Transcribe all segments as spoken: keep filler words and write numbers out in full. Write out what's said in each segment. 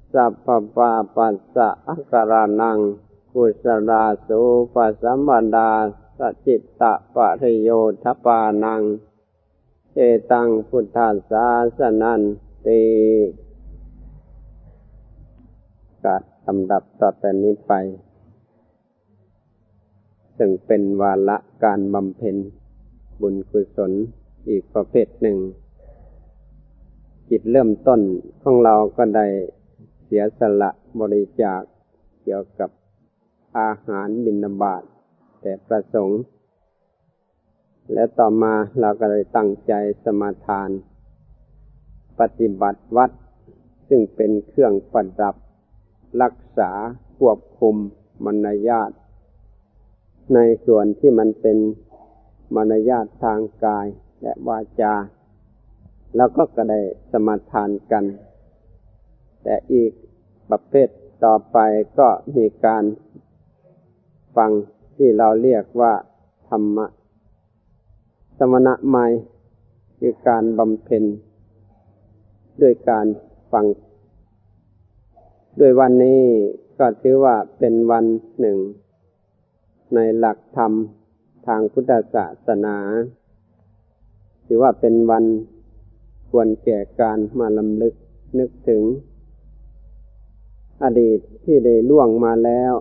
สัพพปาปัสสะอาการานังกุศลาสุปัสสัมปดาสจิตตปริโยทปานังเอตังพุทธัสสะสนันติการลำดับต่อแต่นี้ไปซึ่งเป็นวาระการบำเพ็ญบุญกุศลอีกประเภทหนึ่งจิตเริ่มต้นของเราก็ได้เสียสละบริจาคเกี่ยวกับอาหารบิณฑบาตแต่ประสงค์และต่อมาเราก็ได้ตั้งใจสมาทานปฏิบัติวัดซึ่งเป็นเครื่องประดับรักษาควบคุมมารยาทในส่วนที่มันเป็นมารยาททางกายและวาจาแล้วก็ก็ได้สมาทานกันแต่อีกประเภทต่อไปก็มีการฟังที่เราเรียกว่าธรรมะสมณะใหม่คือการบำเพ็ญด้วยการฟังด้วยวันนี้ก็ถือว่าเป็นวันหนึ่งในหลักธรรมทางพุทธศาสนาถือว่าเป็นวันควรแก่การมาลำลึกนึกถึงอดีตที่ได้ล่วงมาแล้ว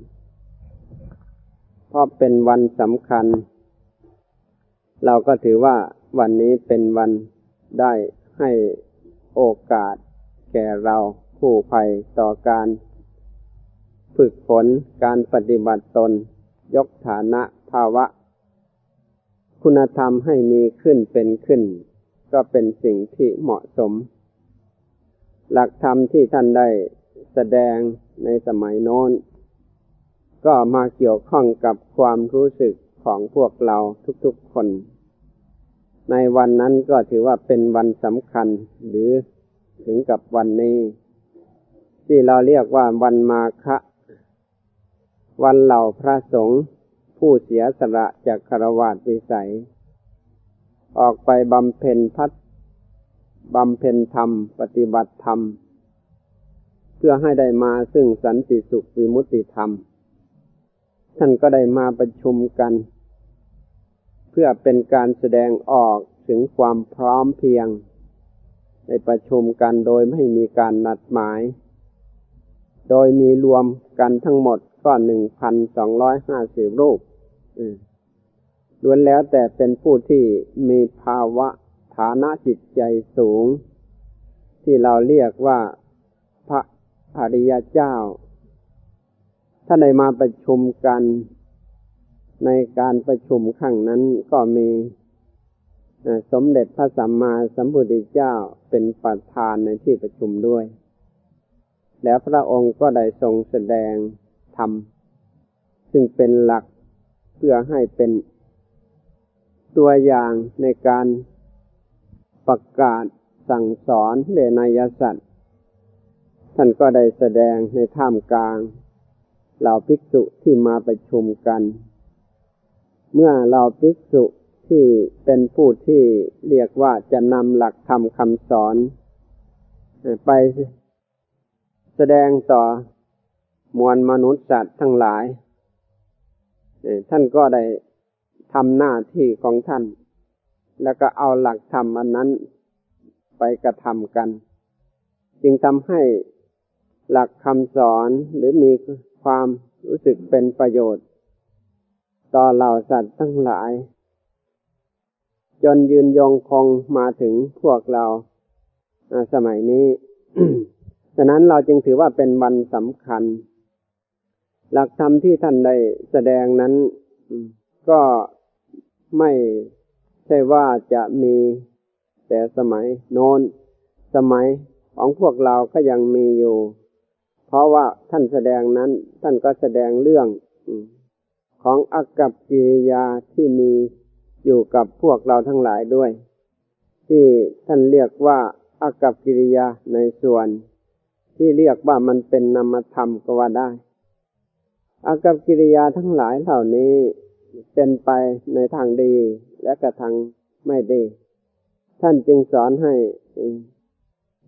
เพราะเป็นวันสำคัญเราก็ถือว่าวันนี้เป็นวันได้ให้โอกาสแก่เราผู้ใฝ่ต่อการฝึกฝนการปฏิบัติตนยกฐานะภาวะคุณธรรมให้มีขึ้นเป็นขึ้นก็เป็นสิ่งที่เหมาะสมหลักธรรมที่ท่านได้แสดงในสมัยโน้นก็มาเกี่ยวข้องกับความรู้สึกของพวกเราทุกๆคนในวันนั้นก็ถือว่าเป็นวันสำคัญหรือถึงกับวันนี้ที่เราเรียกว่าวันมาฆะวันเหล่าพระสงฆ์ผู้เสียสละจากฆราวาสวิสัยออกไปบำเพ็ญพัฒบำเพ็ญธรรมปฏิบัติธรรมเพื่อให้ได้มาซึ่งสันติสุขวิมุตติธรรมท่านก็ได้มาประชุมกันเพื่อเป็นการแสดงออกถึงความพร้อมเพรียงในประชุมกันโดยไม่มีการนัดหมายโดยมีรวมกันทั้งหมดก็ หนึ่งพันสองร้อยห้าสิบ รูปล้วนแล้วแต่เป็นผู้ที่มีภาวะฐานะจิตใจสูงที่เราเรียกว่าพระอริยเจ้าถ้าได้มาประชุมกันในการประชุมครั้งนั้นก็มีสมเด็จพระสัมมาสัมพุทธเจ้าเป็นประธานในที่ประชุมด้วยแล้วพระองค์ก็ได้ทรงแสดงธรรมซึ่งเป็นหลักเพื่อให้เป็นตัวอย่างในการประกาศสั่งสอนเวนยสัตว์ท่านก็ได้แสดงในท่ามกลางเหล่าภิกษุที่มาประชุมกันเมื่อเหล่าภิกษุที่เป็นผู้ที่เรียกว่าจะนำหลักธรรมคำสอนไปแสดงต่อมวลมนุษย์สัตว์ทั้งหลายท่านก็ได้ทำหน้าที่ของท่านแล้วก็เอาหลักธรรมอันนั้นไปกระทำกันจึงทำให้หลักคำสอนหรือมีความรู้สึกเป็นประโยชน์ต่อเหล่าสัตว์ทั้งหลายจนยืนยงคงมาถึงพวกเราสมัยนี้ ฉะนั้นเราจึงถือว่าเป็นวันสำคัญหลักธรรมที่ท่านได้แสดงนั้นก็ไม่ใช่ว่าจะมีแต่สมัยโน้นสมัยของพวกเราก็ยังมีอยู่เพราะว่าท่านแสดงนั้นท่านก็แสดงเรื่องของอากัปกิริยาที่มีอยู่กับพวกเราทั้งหลายด้วยที่ท่านเรียกว่าอากัปกิริยาในส่วนที่เรียกว่ามันเป็นนามธรรมก็ว่าได้อากัปกิริยาทั้งหลายเหล่านี้เป็นไปในทางดีและก็ทางไม่ดีท่านจึงสอนให้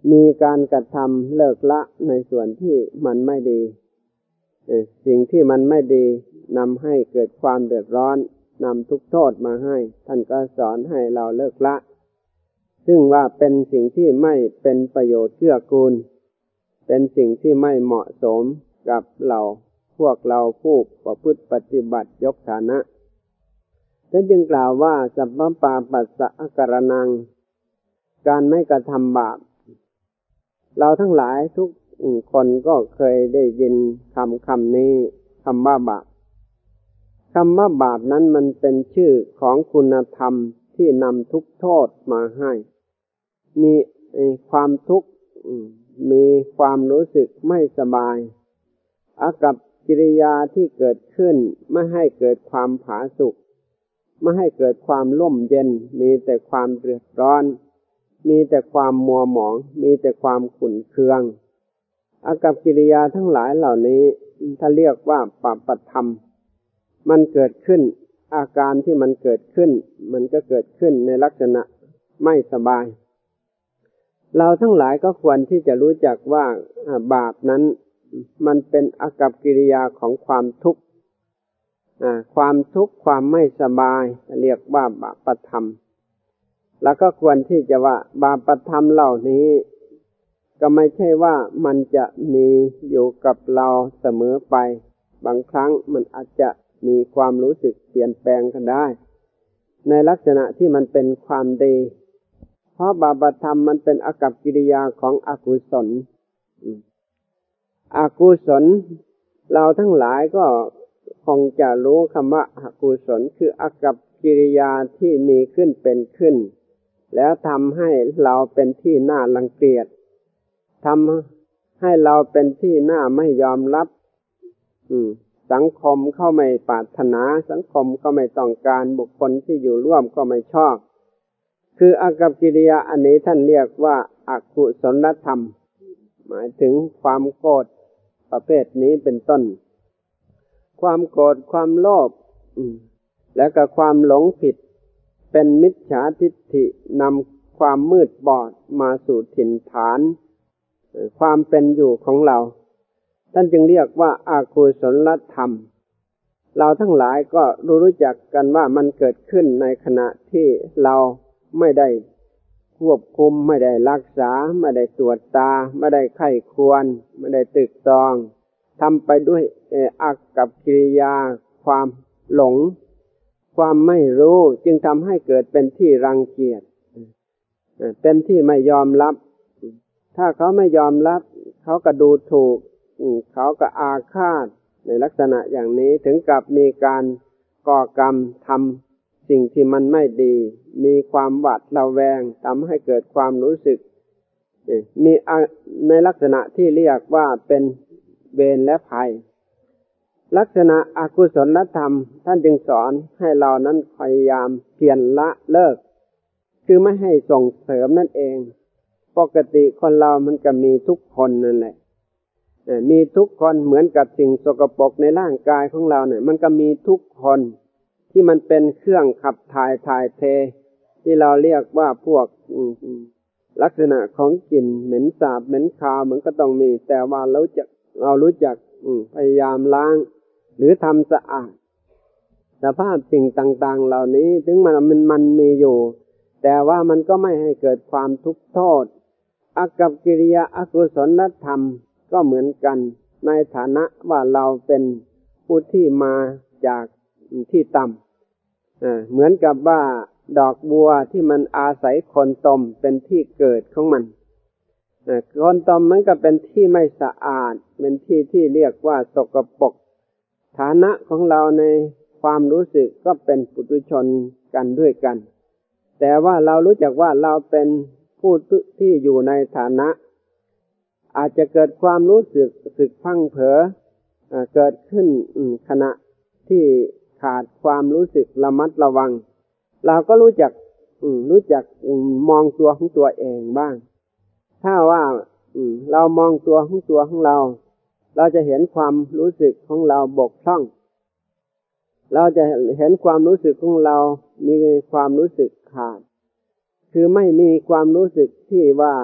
มีการกระทำเลิกละในส่วนที่มันไม่ดีสิ่งที่มันไม่ดีนำให้เกิดความเดือดร้อนนำทุกข์โทษมาให้ท่านก็สอนให้เราเลิกละซึ่งว่าเป็นสิ่งที่ไม่เป็นประโยชน์เกื้อกูลเป็นสิ่งที่ไม่เหมาะสมกับเราพวกเราผู้ประพฤติปฏิบัติยกฐานะท่านจึงกล่าวว่าสัพพปาปัสสะกรณังการไม่กระทำบาปเราทั้งหลายทุกคนก็เคยได้ยินคำคำนี้คำว่าบาปคำว่าบาปนั้นมันเป็นชื่อของคุณธรรมที่นำทุกโทษมาให้มีความทุกข์มีความรู้สึกไม่สบายอากับกิริยาที่เกิดขึ้นไม่ให้เกิดความผาสุกไม่ให้เกิดความร่มเย็นมีแต่ความเดือดร้อนมีแต่ความมัวหมองมีแต่ความขุ่นเคืองอากับกิริยาทั้งหลายเหล่านี้ถ้าเรียกว่าปาปธรรมมันเกิดขึ้นอาการที่มันเกิดขึ้นมันก็เกิดขึ้นในลักษณะไม่สบายเราทั้งหลายก็ควรที่จะรู้จักว่าบาปนั้นมันเป็นอากัปกิริยาของความทุกข์ความทุกข์ความไม่สบายเรียกว่าบาปธรรมแล้วก็ควรที่จะว่าบาปธรรมเหล่านี้ก็ไม่ใช่ว่ามันจะมีอยู่กับเราเสมอไปบางครั้งมันอาจจะมีความรู้สึกเปลี่ยนแปลงกันได้ในลักษณะที่มันเป็นความดีเพราะบาปธรรมมันเป็นอากัปกิริยาของอกุศลอกุศลเราทั้งหลายก็คงจะรู้คำว่าอกุศลคืออากัปกิริยาที่มีขึ้นเป็นขึ้นแล้วทำให้เราเป็นที่น่ารังเกียจทำให้เราเป็นที่น่าไม่ยอมรับสังคมเขาไม่ปรารถนาสังคมก็ไม่ต้องการบุคคลที่อยู่ร่วมก็ไม่ชอบคืออากัปกิริยาอันนี้ท่านเรียกว่าอกุศลธรรมหมายถึงความโกรธประเภทนี้เป็นต้นความโกรธความโลภและก็ความหลงผิดเป็นมิจฉาทิฏฐินำความมืดบอดมาสู่ถิ่นฐานความเป็นอยู่ของเราท่านจึงเรียกว่าอกุศลธรรมเราทั้งหลายก็รู้รู้จักกันว่ามันเกิดขึ้นในขณะที่เราไม่ได้ควบคุมไม่ได้รักษาไม่ได้ตรวจตาไม่ได้ไข้ควรไม่ได้ตึกตรองทำไปด้วยอากัปกิริยาความหลงความไม่รู้จึงทำให้เกิดเป็นที่รังเกียจเป็นที่ไม่ยอมรับถ้าเขาไม่ยอมรับเขาก็ดูถูกเขาก็อาฆาตในลักษณะอย่างนี้ถึงกับมีการก่อกรรมทำสิ่งที่มันไม่ดีมีความหวาดระแวงทำให้เกิดความรู้สึกมีในลักษณะที่เรียกว่าเป็นเวรและภัยลักษณะอกุศลธรรมท่านจึงสอนให้เรานั้นพยายามเพียรละเลิกคือไม่ให้ส่งเสริมนั่นเองปกติคนเรามันก็มีทุกคนนั่นแหละมีทุกคนเหมือนกับสิ่งสกปรกในร่างกายของเราเนี่ยมันก็มีทุกคนที่มันเป็นเครื่องขับถ่ายถ่ายเทที่เราเรียกว่าพวกลักษณะของกลิ่นเหม็นสาบเหม็นคาวมันก็ต้องมีแต่ว่าเราจะเรารู้จักพยายามล้างหรือทำสะอาดสภาพสิ่งต่างๆเหล่านี้ถึงมันมันมันมีอยู่แต่ว่ามันก็ไม่ให้เกิดความทุกข์โทษอากัปกิริยาอกุศลธรรมก็เหมือนกันในฐานะว่าเราเป็นผู้ที่มาจากที่ต่ำเหมือนกับว่าดอกบัวที่มันอาศัยคนตมเป็นที่เกิดของมันคนตมมันก็เป็นที่ไม่สะอาดเป็นที่ที่เรียกว่าสกปรกฐานะของเราในความรู้สึกก็เป็นปุถุชนกันด้วยกันแต่ว่าเรารู้จักว่าเราเป็นผู้ที่อยู่ในฐานะอาจจะเกิดความรู้สึกสึกพังเผลอเกิดขึ้นขณะที่ขาดความรู้สึกระมัดระวังเราก็รู้จักรู้จักมองตัวของตัวเองบ้างถ้าว่าเรามองตัวของตัวของเราเราจะเห็นความรู้สึกของเราบกพร่องเราจะเห็นความรู้สึกของเรามีความรู้สึกขาดคือไม่มีความรู้สึกที่ว่า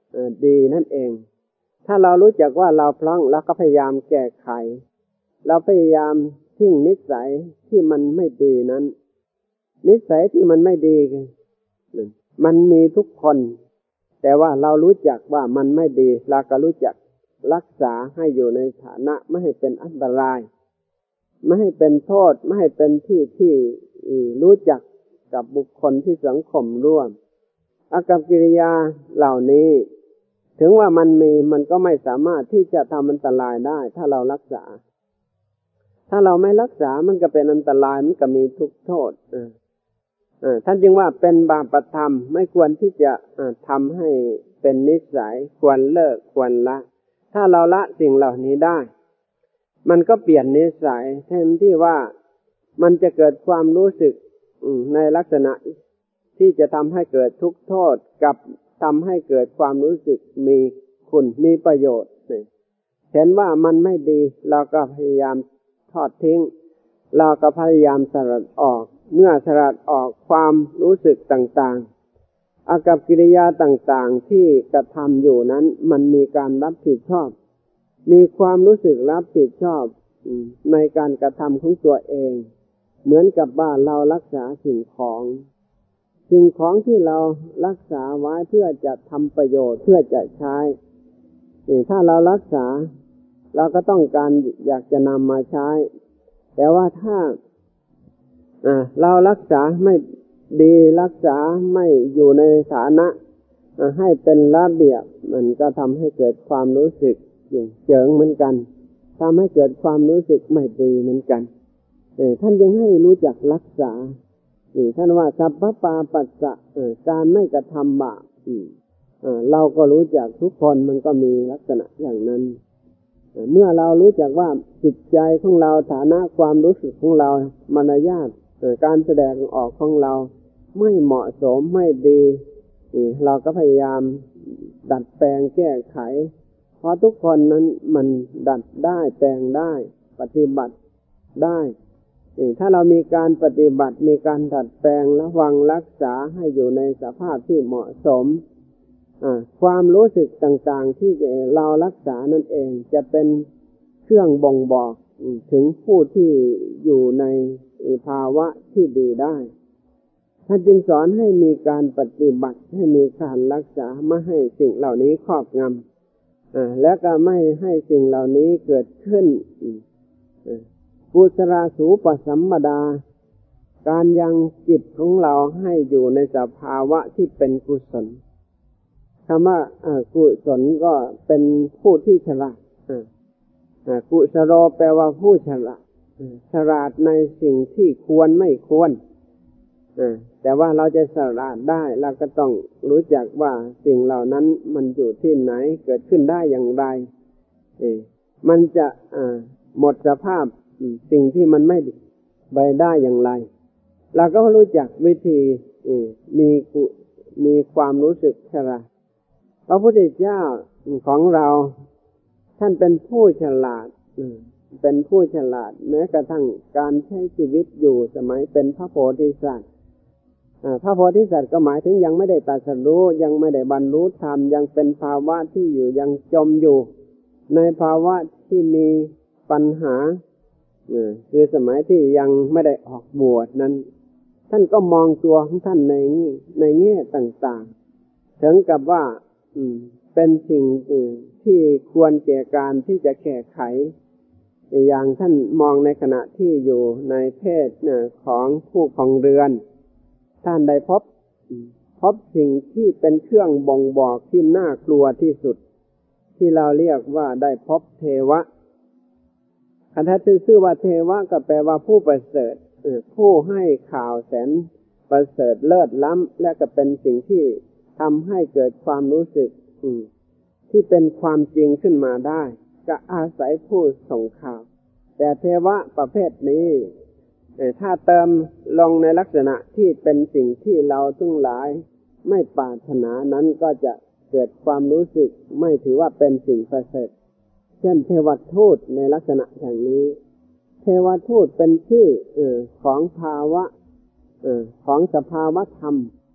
ดีนั่นเองถ้าเรารู้จักว่าเราพลั้งแล้วก็พยายามแก้ไขเราพยายามทิ้งนิสัยที่มันไม่ดีนั้นนิสัยที่มันไม่ดีมันมีทุกคนแต่ว่าเรารู้จักว่ามันไม่ดีเราก็รู้จักรักษาให้อยู่ในฐานะไม่ให้เป็นอันตรายไม่ให้เป็นโทษไม่ให้เป็นที่ที่รู้จักกับบุคคลที่สังคมร่วมอากัปกิริยาเหล่านี้ถึงว่ามันมีมันก็ไม่สามารถที่จะทำอันตรายได้ถ้าเรารักษาถ้าเราไม่รักษามันก็เป็นอันตรายมันก็มีทุกโทษท่านจึงว่าเป็นบาปธรรมไม่ควรที่จะทำให้เป็นนิสัยควรเลิกควรละถ้าเราละสิ่งเหล่านี้ได้มันก็เปลี่ยนนิสัยแทนที่ว่ามันจะเกิดความรู้สึกในลักษณะที่จะทำให้เกิดทุกข์โทษกับทำให้เกิดความรู้สึกมีคุณมีประโยชน์เห็นว่ามันไม่ดีเราก็พยายามทอดทิ้งเราก็พยายามสลัดออกเมื่อสลัดออกความรู้สึกต่างๆอากัปกิริยาต่างๆที่กระทำอยู่นั้นมันมีการรับผิดชอบมีความรู้สึกรับผิดชอบในการกระทำของตัวเองเหมือนกับว่าเรารักษาสิ่งของสิ่งของที่เรารักษาไว้เพื่อจะทำประโยชน์เพื่อจะใช้ถ้าเรารักษาเราก็ต้องการอยากจะนำมาใช้แต่ว่าถ้าเรารักษาไม่ดีรักษาไม่อยู่ในฐานะให้เป็นระเบียบมันก็ทำให้เกิดความรู้สึกเจิงเหมือนกันทำให้เกิดความรู้สึกไม่ดีเหมือนกันท่านยังให้รู้จักรักษาท่านว่าสัพพปาปัสสะการไม่กระทำบาปเราก็รู้จักทุกคนมันก็มีลักษณะอย่างนั้นเมื่อเรารู้จักว่าจิตใจของเราฐานะความรู้สึกของเรามารยาทการแสดงออกของเราไม่เหมาะสมไม่ดีเราก็พยายามดัดแปลงแก้ไขเพราะทุกคนนั้นมันดัดได้แปลงได้ปฏิบัติได้ถ้าเรามีการปฏิบัติมีการดัดแปลงระวังรักษาให้อยู่ในสภาพที่เหมาะสมความรู้สึกต่างๆที่เรารักษานั่นเองจะเป็นเครื่องบ่งบอกถึงผู้ที่อยู่ในภาวะที่ดีได้ท่านจึงสอนให้มีการปฏิบัติให้มีการรักษาไม่ให้สิ่งเหล่านี้ครอบงำและก็ไม่ให้สิ่งเหล่านี้เกิดขึ้นกุศลสูปสัมปดาการยังจิตของเราให้อยู่ในสภาวะที่เป็นกุศลคำว่ากุศลก็เป็นผู้ที่ฉลาดกุศโลแปลว่าผู้ฉลาดฉลาดในสิ่งที่ควรไม่ควรแต่ว่าเราจะฉลาดได้เราก็ต้องรู้จักว่าสิ่งเหล่านั้นมันอยู่ที่ไหนเกิดขึ้นได้อย่างไรมันจะหมดสภาพสิ่งที่มันไม่ดีไปได้อย่างไรเราก็รู้จักวิธีมีมีความรู้สึกฉลาดพระพุทธเจ้าของเราท่านเป็นผู้ฉลาดเป็นผู้ฉลาดแม้กระทั่งการใช้ชีวิตอยู่สมัยเป็นพระโพธิสัตว์พระโพธิสัตว์ก็หมายถึงยังไม่ได้ตรัสรู้ยังไม่ได้บรรลุธรรมยังเป็นภาวะที่อยู่ยังจมอยู่ในภาวะที่มีปัญหาคือสมัยที่ยังไม่ได้ออกบวชนั้นท่านก็มองตัวของท่านในในแง่ต่างๆถึงกับว่าเป็นสิ่งที่ควรแก่การที่จะแก้ไขอย่างท่านมองในขณะที่อยู่ในเพศของผู้ครองเรือนท่านได้พบพบสิ่งที่เป็นเครื่องบ่งบอกที่น่ากลัวที่สุดที่เราเรียกว่าได้พบเทวะคันถ้าชื่อว่าเทวะก็แปลว่าผู้ประเสริฐผู้ให้ข่าวแสนประเสริฐเลิศล้ำและก็เป็นสิ่งที่ทำให้เกิดความรู้สึกที่เป็นความจริงขึ้นมาได้ก็อาศัยผู้ส่งข่าวแต่เทวะประเภทนี้ถ้าเติมลงในลักษณะที่เป็นสิ่งที่เราทั้งหลายไม่ปรารถนานั้นก็จะเกิดความรู้สึกไม่ถือว่าเป็นสิ่งประเสริฐเช่นเทวทูตในลักษณะอย่างนี้เทวทูตเป็นชื่อของภาวะของสภาวะธรรม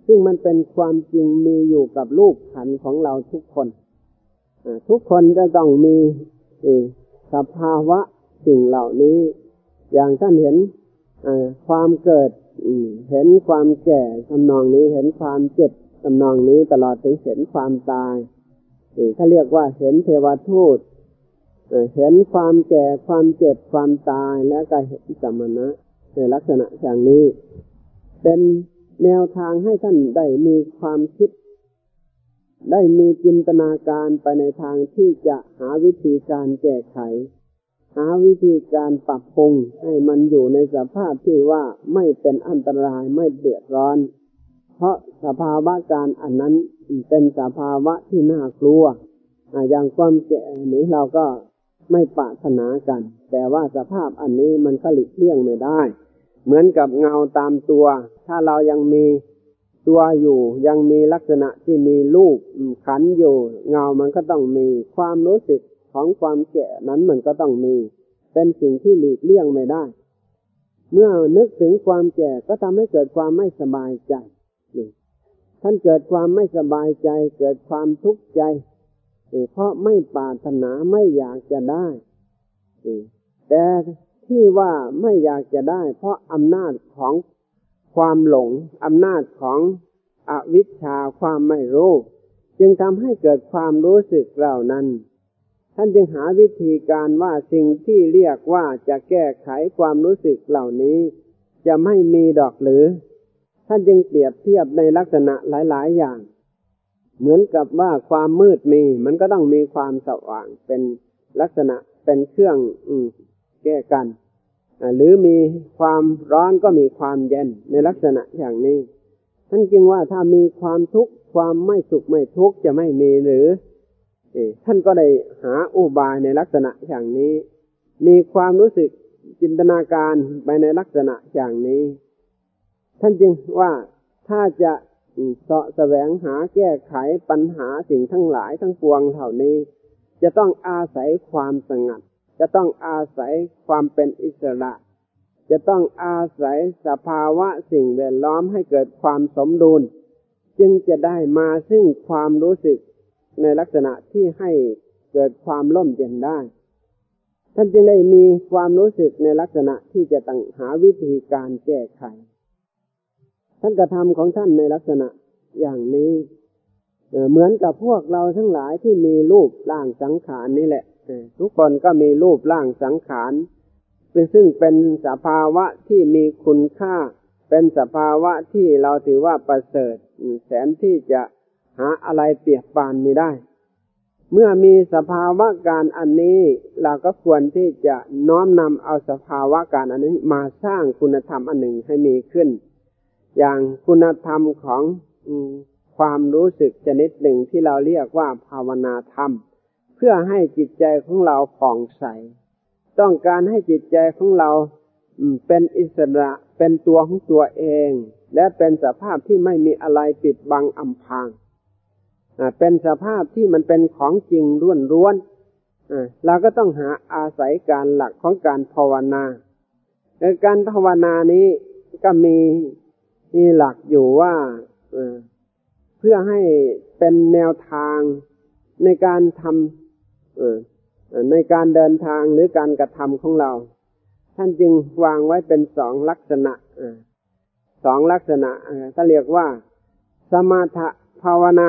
ซึ่งมันเป็นความจริงมีอยู่กับรูปขันธ์ของเราทุกคนทุกคนจะต้องมีสภาวะสิ่งเหล่านี้อย่างท่านเห็นความเกิดเห็นความแก่ทำนองนี้เห็นความเจ็บทำนองนี้ตลอดถึงเห็นความตายถ้าเรียกว่าเห็นเทวทูตเห็นความแก่ความเจ็บความตายและก็เห็นสมณะในลักษณะอย่างนี้เป็นแนวทางให้ท่านได้มีความคิดได้มีจินตนาการไปในทางที่จะหาวิธีการแก้ไขหาวิธีการปรับปรุงให้มันอยู่ในสภาพที่ว่าไม่เป็นอันตรายไม่เดือดร้อนเพราะสภาวะการอันนั้นเป็นสภาวะที่น่ากลัวอย่างความแก่นี้เราก็ไม่ปรารถนากันแต่ว่าสภาพอันนี้มันก็หลีกเลี่ยงไม่ได้เหมือนกับเงาตามตัวถ้าเรายังมีตัวอยู่ยังมีลักษณะที่มีรูปขันธ์อยู่เงามันก็ต้องมีความรู้สึกของความแก่นั้นมันก็ต้องมีเป็นสิ่งที่หลีกเลี่ยงไม่ได้เมื่อนึกถึงความแก่ก็ทำให้เกิดความไม่สบายใจท่านเกิดความไม่สบายใจเกิดความทุกข์ใจเพราะไม่ปรารถนาไม่อยากจะได้แต่ที่ว่าไม่อยากจะได้เพราะอำนาจของความหลงอำนาจของอวิชชาความไม่รู้จึงทำให้เกิดความรู้สึกเหล่านั้นท่านจึงหาวิธีการว่าสิ่งที่เรียกว่าจะแก้ไขความรู้สึกเหล่านี้จะไม่มีดอกหรือท่านจึงเปรียบเทียบในลักษณะหลายๆอย่างเหมือนกับว่าความมืดมีมันก็ต้องมีความสว่างเป็นลักษณะเป็นเครื่องอืมแก้กันหรือมีความร้อนก็มีความเย็นในลักษณะอย่างนี้ท่านจึงว่าถ้ามีความทุกข์ความไม่สุขไม่ทุกข์จะไม่มีหรือท่านก็ได้หาอุบายในลักษณะอย่างนี้มีความรู้สึกจินตนาการไปในลักษณะอย่างนี้ท่านจึงว่าถ้าจะเสาะแสวงหาแก้ไขปัญหาสิ่งทั้งหลายทั้งปวงเหล่านี้จะต้องอาศัยความสงัดจะต้องอาศัยความเป็นอิสระจะต้องอาศัยสภาวะสิ่งแวดล้อมให้เกิดความสมดุลจึงจะได้มาซึ่งความรู้สึกในลักษณะที่ให้เกิดความร่มเย็นได้ท่านจึงได้มีความรู้สึกในลักษณะที่จะต้องหาวิธีการแก้ไขท่านกระทำของท่านในลักษณะอย่างนี้เหมือนกับพวกเราทั้งหลายที่มีรูปร่างสังขารนี่แหละทุกคนก็มีรูปร่างสังขารซึ่งเป็นสภาวะที่มีคุณค่าเป็นสภาวะที่เราถือว่าประเสริฐแสนที่จะหาอะไรเปรียบปานไม่ได้เมื่อมีสภาวะการอันนี้เราก็ควรที่จะน้อมนำเอาสภาวะการอันนี้มาสร้างคุณธรรมอันหนึ่งให้มีขึ้นอย่างคุณธรรมของความรู้สึกชนิดหนึ่งที่เราเรียกว่าภาวนาธรรมเพื่อให้จิตใจของเราผ่องใสต้องการให้จิตใจของเราเป็นอิสระเป็นตัวของตัวเองและเป็นสภาพที่ไม่มีอะไรปิดบังอำพรางเป็นสภาพที่มันเป็นของจริงล้วนๆเราก็ต้องหาอาศัยการหลักของการภาวนาการภาวนานี้ก็มีมีหลักอยู่ว่าเพื่อให้เป็นแนวทางในการทำในการเดินทางหรือการกระทำของเราท่านจึงวางไว้เป็นสองลักษณะสองลักษณะถ้าเรียกว่าสมถะภาวนา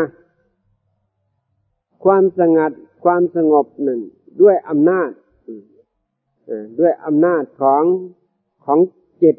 ความสงัดความสงบหนึ่งด้วยอำนาจด้วยอำนาจของของจิต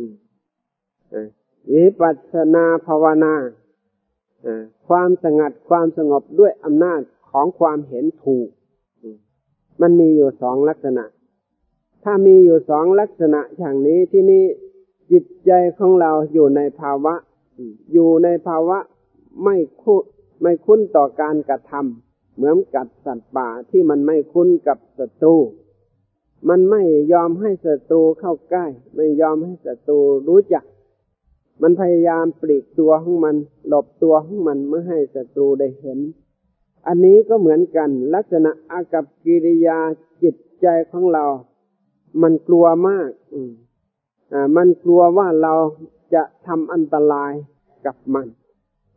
วิปัสสนาภาวนาความสงัดความสงบด้วยอำนาจของความเห็นถูกมันมีอยู่สองลักษณะถ้ามีอยู่สองลักษณะอย่างนี้ที่นี้จิตใจของเราอยู่ในภาวะอยู่ในภาวะไม่คุ้นไม่คุ้นต่อการกระทำเหมือนกับสัตว์ป่าที่มันไม่คุ้นกับศัตรูมันไม่ยอมให้ศัตรูเข้าใกล้ไม่ยอมให้ศัตรูรู้จักมันพยายามปลีกตัวของมันหลบตัวของมันไม่ให้ศัตรูได้เห็นอันนี้ก็เหมือนกันลักษณะอากัปกิริยาจิตใจของเรามันกลัวมากอืมอ่ามันกลัวว่าเราจะทำอันตรายกับมัน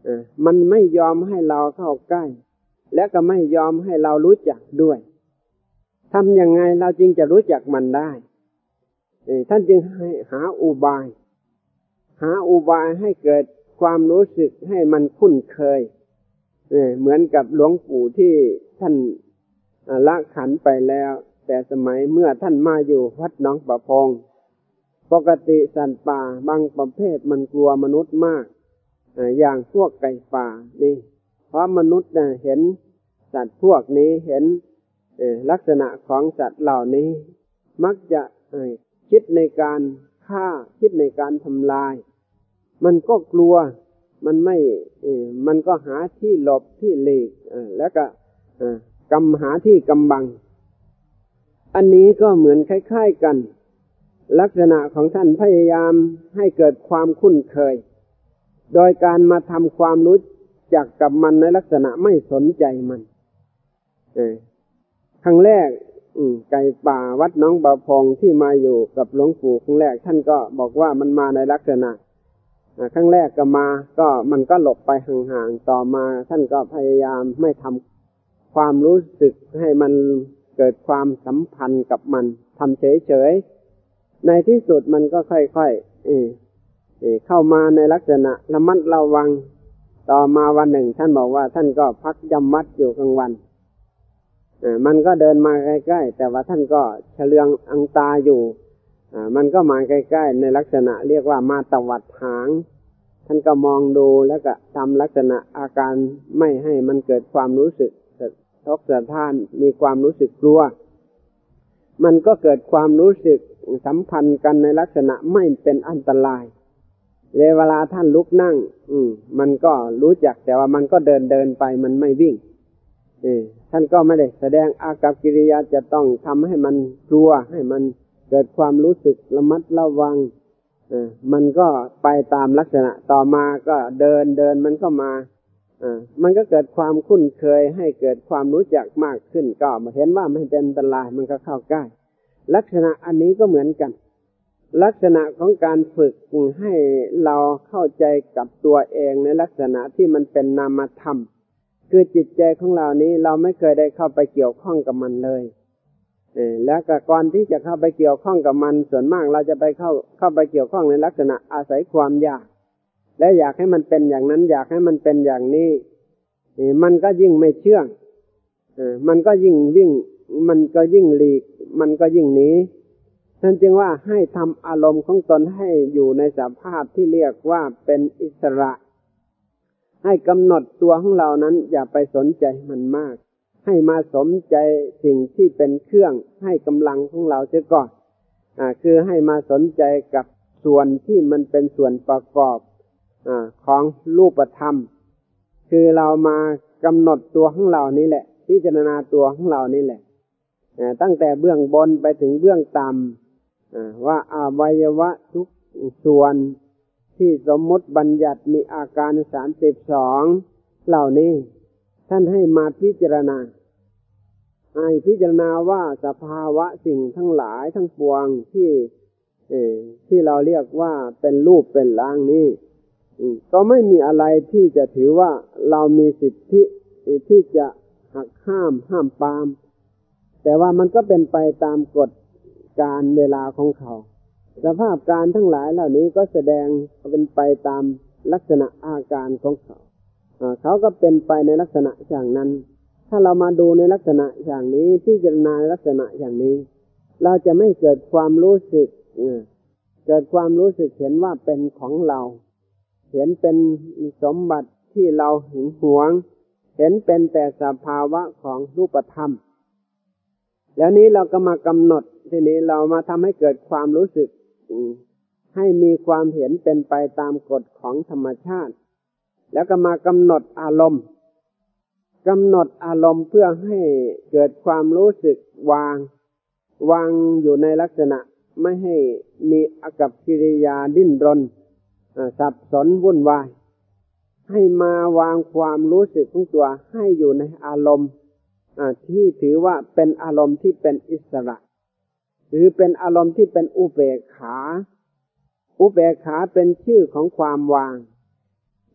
มันไม่ยอมให้เราเข้าใกล้และก็ไม่ยอมให้เรารู้จักด้วยทำยังไงเราจึงจะรู้จักมันได้ท่านจึงให้หาอุบายหาอุบายให้เกิดความรู้สึกให้มันคุ้นเคยเหมือนกับหลวงปู่ที่ท่านละขันไปแล้วแต่สมัยเมื่อท่านมาอยู่วัดหนองประพงปกติสัตว์ป่าบางประเภทมันกลัวมนุษย์มากอย่างพวกไก่ป่านี่เพราะมนุษย์เห็นสัตว์พวกนี้เห็นลักษณะของสัตว์เหล่านี้มักจะคิดในการฆ่าคิดในการทำลายมันก็กลัวมันไม่มันก็หาที่หลบที่หลีกแล้วก็กำหาที่กำบังอันนี้ก็เหมือนคล้ายๆกันลักษณะของท่านพยายามให้เกิดความคุ้นเคยโดยการมาทำความรู้จักกับมันในลักษณะไม่สนใจมันเออครั้งแรกไก่ป่าวัดหนองบ่อพองที่มาอยู่กับหลวงปู่ครั้งแรกท่านก็บอกว่ามันมาในลักษณะครั้งแรกก็มาก็มันก็หลบไปห่างๆต่อมาท่านก็พยายามไม่ทำความรู้สึกให้มันเกิดความสัมพันธ์กับมันทำเฉยๆในที่สุดมันก็ค่อยๆเออเออเข้ามาในลักษณะระมัดระวังต่อมาวันหนึ่งท่านบอกว่าท่านก็พักจำวัดอยู่กลางวันเออมันก็เดินมาใกล้ๆแต่ว่าท่านก็เฉลืองอังตาอยู่อ่ามันก็มาใกล้ๆในลักษณะเรียกว่ามาตวัดหางท่านก็มองดูแล้วก็ทำลักษณะอาการไม่ให้มันเกิดความรู้สึกทกสะท้านมีความรู้สึกกลัวมันก็เกิดความรู้สึกสัมพันธ์กันในลักษณะไม่เป็นอันตรายเวลาท่านลุกนั่งอืมมันก็รู้จักแต่ว่ามันก็เดินเดินไปมันไม่วิ่งเออท่านก็ไม่ได้แสดงอากัปกิริยาจะต้องทำให้มันกลัวให้มันเกิดความรู้สึกระมัดระวังเออมันก็ไปตามลักษณะต่อมาก็เดินเดินมันก็มาเออมันก็เกิดความคุ้นเคยให้เกิดความรู้จักมากขึ้นก็มาเห็นว่าไม่เป็นอันตรายมันก็เข้าใกล้ลักษณะอันนี้ก็เหมือนกันลักษณะของการฝึกให้เราเข้าใจกับตัวเองในลักษณะที่มันเป็นนามธรรมคือจิตใจของเรานี้เราไม่เคยได้เข้าไปเกี่ยวข้องกับมันเลยเออแล้วก็ก่อนที่จะเข้าไปเกี่ยวข้องกับมันส่วนมากเราจะไปเข้าเข้าไปเกี่ยวข้องในลักษณะอาศัยความอยากและอยากให้มันเป็นอย่างนั้นอยากให้มันเป็นอย่างนี้เออมันก็ยิ่งไม่เชื่องเออมันก็ยิ่งวิ่งมันก็ยิ่งหลีกมันก็ยิ่งหนีท่านจึงว่าให้ทำอารมณ์ของตนให้อยู่ในสภาพที่เรียกว่าเป็นอิสระให้กำหนดตัวของเรานั้นอย่าไปสนใจมันมากให้มาสนใจสิ่งที่เป็นเครื่องให้กำลังของเราเสียก่อนอ่าคือให้มาสนใจกับส่วนที่มันเป็นส่วนประกอบอ่าของรูปธรรมคือเรามากำหนดตัวของเรานี่แหละพิจารณาตัวของเรานี่แหละอ่าตั้งแต่เบื้องบนไปถึงเบื้องต่ำว่าอวัยวะทุกส่วนที่สมมติบัญญัติมีอาการสามสิบสองเหล่านี้ท่านให้มาพิจารณาให้พิจารณาว่าสภาวะสิ่งทั้งหลายทั้งปวงที่เอ่อที่เราเรียกว่าเป็นรูปเป็นร่างนี้ก็ไม่มีอะไรที่จะถือว่าเรามีสิทธิที่จะหักห้ามห้ามปรามแต่ว่ามันก็เป็นไปตามกฎการเวลาของเขาสภาพการทั้งหลายเหล่านี้ก็แสดงเป็นไปตามลักษณะอาการของเขาเขาก็เป็นไปในลักษณะอย่างนั้นถ้าเรามาดูในลักษณะอย่างนี้พิจารณาในลักษณะอย่างนี้เราจะไม่เกิดความรู้สึกเกิดความรู้สึกเห็นว่าเป็นของเราเห็นเป็นสมบัติที่เราหึงหวงเห็นเป็นแต่สภาวะของรูปธรรมแล้วนี้เราก็มากำหนดทีนี้เรามาทำให้เกิดความรู้สึกให้มีความเห็นเป็นไปตามกฎของธรรมชาติแล้วก็มากำหนดอารมณ์กำหนดอารมณ์เพื่อให้เกิดความรู้สึกวางวางอยู่ในลักษณะไม่ให้มีอากัปกิริยาดิ้นรนสับสนวุ่นวายให้มาวางความรู้สึกของตัวให้อยู่ในอารมณ์ที่ถือว่าเป็นอารมณ์ที่เป็นอิสระหรือเป็นอารมณ์ที่เป็นอุเบกขาอุเบกขาเป็นชื่อของความวาง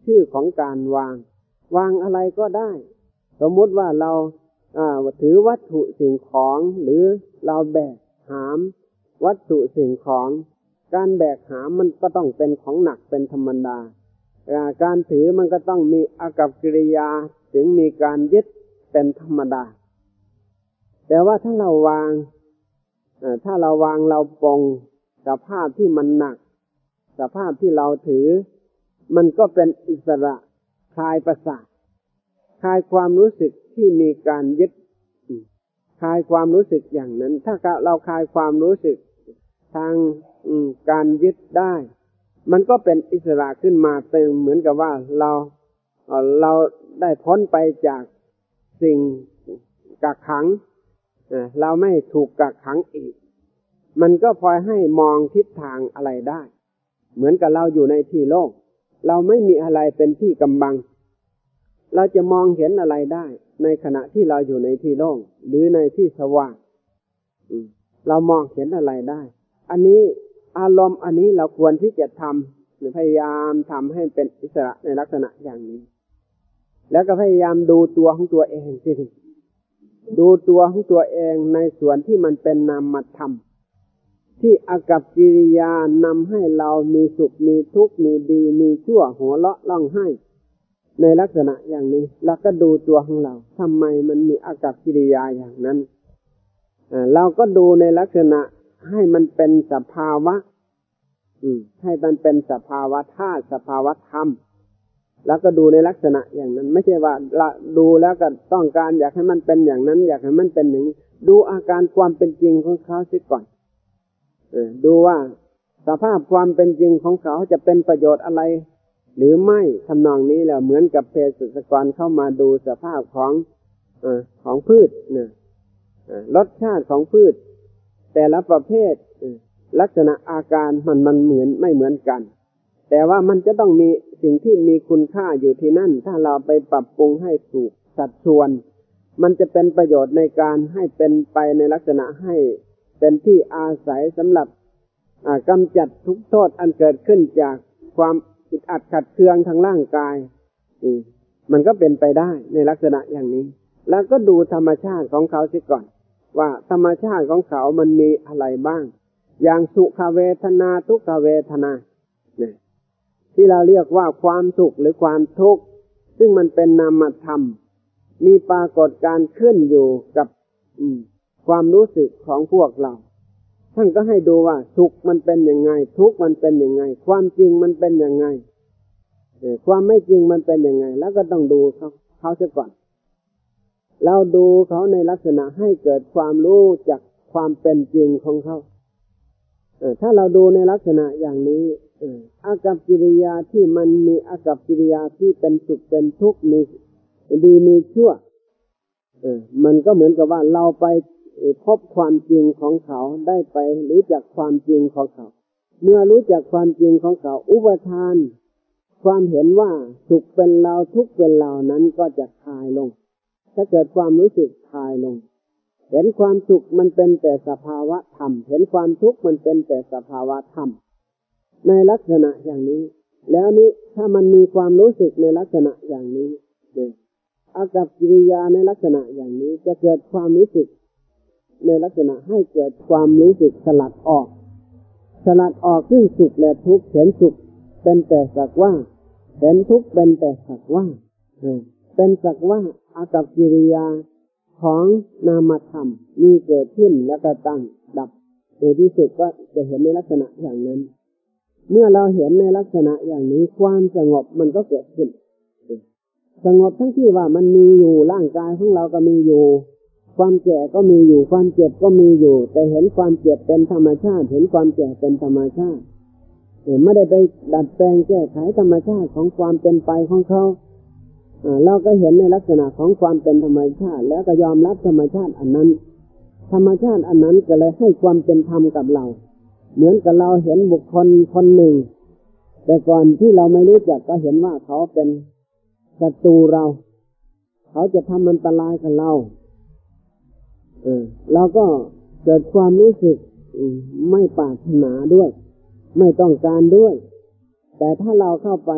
ชื่อของการวางวางอะไรก็ได้สมมุติว่าเราอ่าถือวัตถุสิ่งของหรือเราแบกหามวัตถุสิ่งของการแบกหามมันก็ต้องเป็นของหนักเป็นธรรมดาการถือมันก็ต้องมีอากัปกิริยาถึงมีการยึดเป็นธรรมดาแต่ว่าถ้าเราวางถ้าเราวางเราปรงสภาพที่มันหนักสภาพที่เราถือมันก็เป็นอิสระคลายประสาทคลายความรู้สึกที่มีการยึดคลายความรู้สึกอย่างนั้นถ้าเราคลายความรู้สึกทางการยึดได้มันก็เป็นอิสระขึ้นมาเป็นเหมือนกับว่าเราเราได้พ้นไปจากสิ่งกักขังเราไม่ถูกกักขังอีกมันก็พอให้มองทิศทางอะไรได้เหมือนกับเราอยู่ในที่โล่งเราไม่มีอะไรเป็นที่กำบังเราจะมองเห็นอะไรได้ในขณะที่เราอยู่ในที่โล่งหรือในที่สว่างเรามองเห็นอะไรได้อันนี้อารมณ์อันนี้เราควรที่จะทำหรือพยายามทำให้เป็นอิสระในลักษณะอย่างนี้แล้วก็พยายามดูตัวของตัวเองสิดูตัวของตัวเองในส่วนที่มันเป็นนามธรรมที่อากัปกิริยานำให้เรามีสุขมีทุกข์มีดีมีชั่วหัวเราะร้องไห้ในลักษณะอย่างนี้แล้วก็ดูตัวของเราทำไมมันมีอากัปกิริยาอย่างนั้นเราก็ดูในลักษณะให้มันเป็นสภาวะให้มันเป็นสภาวะธาตุสภาวะธรรมแล้วก็ดูในลักษณะอย่างนั้นไม่ใช่ว่าดูแล้วก็ต้องการอยากให้มันเป็นอย่างนั้นอยากให้มันเป็นอย่างนี้ดูอาการความเป็นจริงของเขาสิก่อนดูว่าสภาพความเป็นจริงของเขาจะเป็นประโยชน์อะไรหรือไม่ทำนองนี้แหละเหมือนกับเภสัชกรเข้ามาดูสภาพของเอ่อของพืชเนี่ยรสชาติของพืชแต่ละประเภทลักษณะอาการมันมันเหมือนไม่เหมือนกันแต่ว่ามันจะต้องมีสิ่งที่มีคุณค่าอยู่ที่นั่นถ้าเราไปปรับปรุงให้ถูกสัดส่วนมันจะเป็นประโยชน์ในการให้เป็นไปในลักษณะให้เป็นที่อาศัยสำหรับกำจัดทุกโทษอันเกิดขึ้นจากความอึดอัดขัดเคืองทางร่างกายมันก็เป็นไปได้ในลักษณะอย่างนี้แล้วก็ดูธรรมชาติของเขาสิก่อนว่าธรรมชาติของเขามันมีอะไรบ้างอย่างสุขเวทนาทุกขเวทนาเนี่ยที่เราเรียกว่าความสุขหรือความทุกข์ซึ่งมันเป็นนามธรรมมีปรากฏการขึ้นอยู่กับความรู้สึกของพวกเราท่านก็ให้ดูว่าสุขมันเป็นยังไงทุกข์มันเป็นยังไงความจริงมันเป็นยังไงความไม่จริงมันเป็นยังไงแล้วก็ต้องดูเขาเขาเสียก่อนเราดูเขาในลักษณะให้เกิดความรู้จากความเป็นจริงของเขาถ้าเราดูในลักษณะอย่างนี้อากัปกิริยาที่มันมีอากัปกิริยาที่เป็นสุขเป็นทุกข์มีดีมีชั่วมันก็เหมือนกับว่าเราไปพบความจริงของเขาได้ไปรู้จักความจริงของเขาเมื่อรู้จักความจริงของเขาอุปทานความเห็นว่าสุขเป็นเราทุกข์เป็นเรานั้นก็จะคลายลงถ้าเกิดความรู้สึกคลายลงเห็นความสุขมันเป็นแต่สภาวะธรรมเห็นความทุกข์มันเป็นแต่สภาวะธรรมในลักษณะอย่างนี้แล้วนี้ถ้ามันมีความรู้สึกในลักษณะอย่างนี้อากัปกิริยาในลักษณะอย่างนี้จะเกิดความรู้สึกในลักษณะให้เกิดความรู้สึกสลัดออกสลัดออกซึ่งสุขและทุกข์เห็นสุขเป็นแต่สักว่าเห็นทุกข์เป็นแต่สักว่าเป็นสักว่าอากัปกิริยาของนามธรรมมีเกิดขึ้นแล้วก็ตั้งดับในที่สุดก็จะเห็นในลักษณะอย่างนั้นเมื่อเราเห็นในลักษณะอย่างนี้ความสงบมันก็เกิดขึ้นสงบทั้งที่ว่ามันมีอยู่ร่างกายของเราก็มีอยู่ความแก่ก็มีอยู่ความเจ็บก็มีอยู่แต่เห็นความเจ็บเป็นธรรมชาติเห็นความแก่เป็นธรรมชาติไม่ได้ไปดัดแปลงแก้ไขธรรมชาติของความเป็นไปของเขาเราก็เห็นในลักษณะของความเป็นธรรมชาติแล้วก็ยอมรับธรรมชาติอันนั้นธรรมชาติอันนั้นก็เลยให้ความเป็นธรรมกับเราเหมือนกับเราเห็นบุคคลคนหนึ่งแต่ก่อนที่เราไม่รู้จักก็เห็นว่าเขาเป็นศัตรูเราเขาจะทำอันตรายกับเราเออเราก็เกิดความรู้สึกไม่ปรารถนาด้วยไม่ต้องการด้วยแต่ถ้าเราเข้าไปพ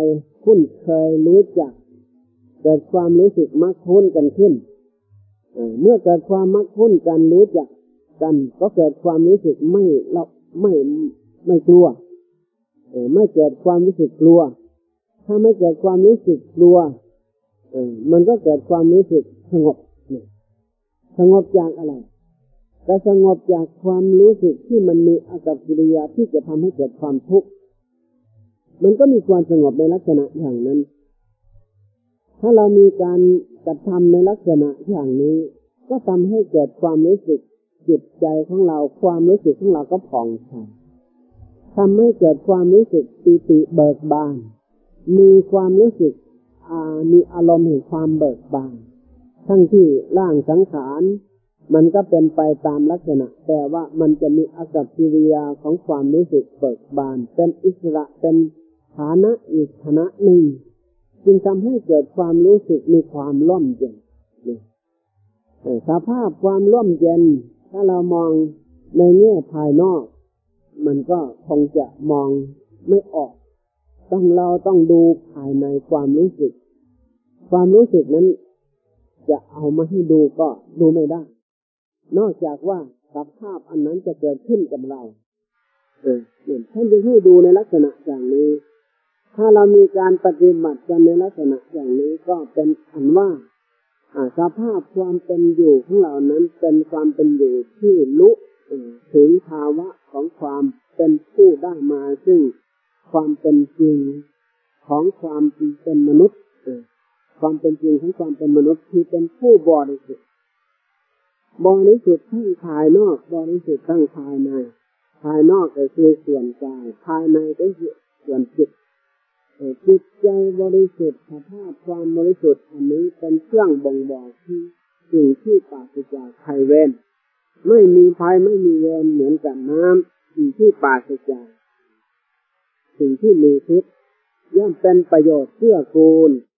คุ้นเคยรู้จักเกิดความรู้สึกมักคุ้นกันขึ้นเมื่อเกิดความมักคุ้นกันรู้จักกันก็เกิดความรู้สึกไม่เราไม่ไม่กลัวไม่เกิดความรู้สึกกลัวถ้าไม่เกิดความรู้สึกกลัวมันก็เกิดความรู้สึกสงบสงบจากอะไรแต่สงบจากความรู้สึกที่มันมีอากับกิริยาที่จะทำให้เกิดความทุกข์มันก็มีความสงบในลักษณะอย่างนั้นถ้าเรามีการกระทำในลักษณะอย่างนี้ก็ทำให้เกิดความรู้สึกจิตใจของเราความรู้สึกของเราก็ผ่องใสทำให้เกิดความรู้สึกปีติเบิกบานมีความรู้สึกมีอารมณ์แห่งความเบิกบานทั้งที่ร่างสังขารมันก็เป็นไปตามลักษณะแต่ว่ามันจะมีอากัปกิริยาของความรู้สึกเบิกบานเป็นอิสระเป็นฐานะอีกฐานะหนึ่งจึงทำให้เกิดความรู้สึกมีความร่มเย็นสภาพความร่มเย็นถ้าเรามองในแง่ภายนอกมันก็คงจะมองไม่ออกต้องเราต้องดูภายในความรู้สึกความรู้สึกนั้นจะเอามาให้ดูก็ดูไม่ได้นอกจากว่าสภาพอันนั้นจะเกิดขึ้นกับเราเออเนี่ยท่านจะให้ดูในลักษณะอย่างนี้ถ้าเรามีการปฏิบัติกันในลักษณะอย่างนี้ก็เป็นอันว่าสภาพความเป็นอยู่ของเรานั้นเป็นความเป็นอยู่ที่รู้ถึงภาวะของความเป็นผู้ได้มาซึ่งความเป็นจริงของความเป็นมนุษย์ความเป็นจริงของความเป็นมนุษย์ที่เป็นผู้บริสุทธิ์บริสุทธิ์ทั้งภายนอกบริสุทธิ์ทั้งภายในภายนอกก็คือส่วนกายภายในก็คือส่วนจิตจิตใจบริสุทธิ์สภาพความบริสุทธิ์อันนี้เป็นเครื่องบ่งบอกที่สิ่งที่ปราศจากภัยเวรไม่มีภัยไม่มีเวรเหมือนกับน้ำสิ่งที่ปราศจากสิ่งที่มีพิษย่อมเป็นประโยชน์เกื้อกูล